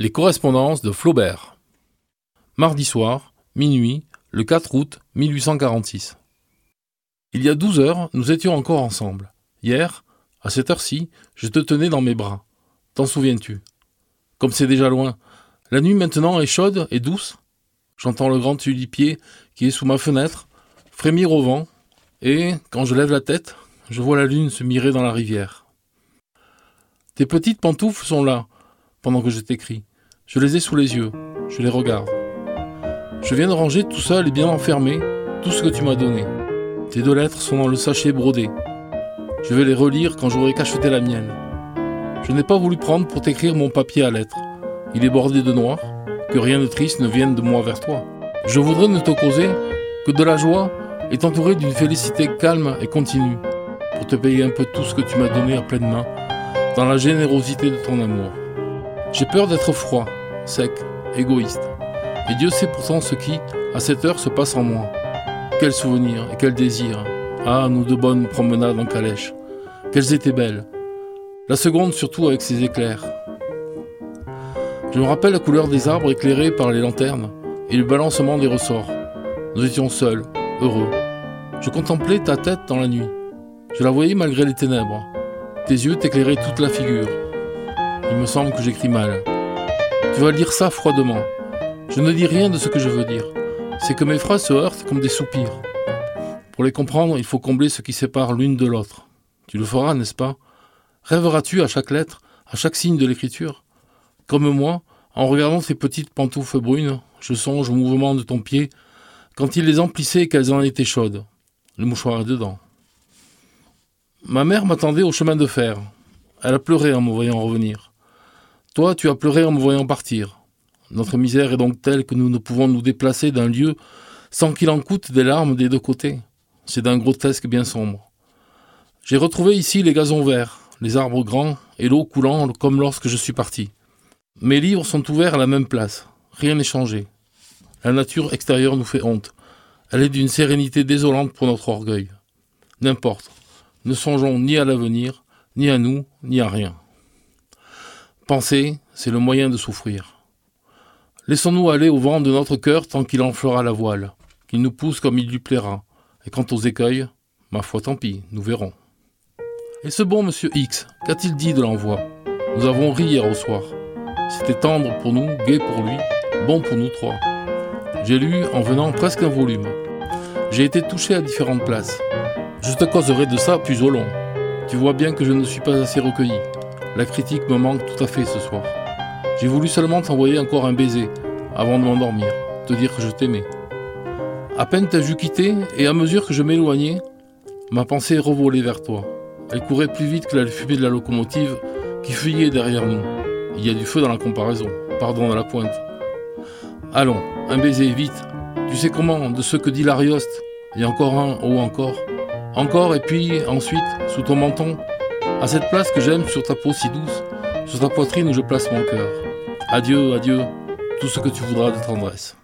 Les correspondances de Flaubert. Mardi soir, minuit, le 4 août 1846. Il y a 12 heures, nous étions encore ensemble. Hier, à cette heure-ci, je te tenais dans mes bras. T'en souviens-tu? Comme c'est déjà loin, la nuit maintenant est chaude et douce. J'entends le grand tulipier qui est sous ma fenêtre frémir au vent, et, quand je lève la tête, je vois la lune se mirer dans la rivière. Tes petites pantoufles sont là, pendant que je t'écris. Je les ai sous les yeux, je les regarde. Je viens de ranger tout seul et bien enfermé tout ce que tu m'as donné. Tes 2 lettres sont dans le sachet brodé. Je vais les relire quand j'aurai cacheté la mienne. Je n'ai pas voulu prendre pour t'écrire mon papier à lettres. Il est bordé de noir, que rien de triste ne vienne de moi vers toi. Je voudrais ne te causer que de la joie et t'entourer d'une félicité calme et continue, pour te payer un peu tout ce que tu m'as donné à pleine main, dans la générosité de ton amour. J'ai peur d'être froid, sec, égoïste. Et Dieu sait pourtant ce qui, à cette heure, se passe en moi. Quels souvenirs et quels désirs. Ah, nous 2 bonnes promenades en calèche. Qu'elles étaient belles. La seconde surtout avec ses éclairs. Je me rappelle la couleur des arbres éclairés par les lanternes et le balancement des ressorts. Nous étions seuls, heureux. Je contemplais ta tête dans la nuit. Je la voyais malgré les ténèbres. Tes yeux t'éclairaient toute la figure. Il me semble que j'écris mal. Tu vas lire ça froidement. Je ne dis rien de ce que je veux dire. C'est que mes phrases se heurtent comme des soupirs. Pour les comprendre, il faut combler ce qui sépare l'une de l'autre. Tu le feras, n'est-ce pas? Rêveras-tu à chaque lettre, à chaque signe de l'écriture? Comme moi, en regardant tes petites pantoufles brunes, je songe au mouvement de ton pied quand il les emplissait et qu'elles en étaient chaudes. Le mouchoir est dedans. Ma mère m'attendait au chemin de fer. Elle a pleuré en me voyant revenir. Toi, tu as pleuré en me voyant partir. Notre misère est donc telle que nous ne pouvons nous déplacer d'un lieu sans qu'il en coûte des larmes des 2 côtés. C'est d'un grotesque bien sombre. J'ai retrouvé ici les gazons verts, les arbres grands et l'eau coulant comme lorsque je suis parti. Mes livres sont ouverts à la même place. Rien n'est changé. La nature extérieure nous fait honte. Elle est d'une sérénité désolante pour notre orgueil. N'importe. Ne songeons ni à l'avenir, ni à nous, ni à rien. Penser, c'est le moyen de souffrir. Laissons-nous aller au vent de notre cœur tant qu'il enflera la voile, qu'il nous pousse comme il lui plaira. Et quant aux écueils, ma foi tant pis, nous verrons. Et ce bon monsieur X, qu'a-t-il dit de l'envoi? Nous avons ri hier au soir. C'était tendre pour nous, gai pour lui, bon pour nous 3. J'ai lu en venant presque un volume. J'ai été touché à différentes places. Je te causerai de ça plus au long. Tu vois bien que je ne suis pas assez recueilli. La critique me manque tout à fait ce soir. J'ai voulu seulement t'envoyer encore un baiser, avant de m'endormir, te dire que je t'aimais. À peine t'ai-je quitté, et à mesure que je m'éloignais, ma pensée revolait vers toi. Elle courait plus vite que la fumée de la locomotive qui fuyait derrière nous. Il y a du feu dans la comparaison, pardon à la pointe. Allons, un baiser, vite. Tu sais comment, de ce que dit l'Arioste, et encore un, oh encore. Encore, et puis, ensuite, sous ton menton, à cette place que j'aime sur ta peau si douce, sur ta poitrine où je place mon cœur. Adieu, adieu, tout ce que tu voudras de tendresse.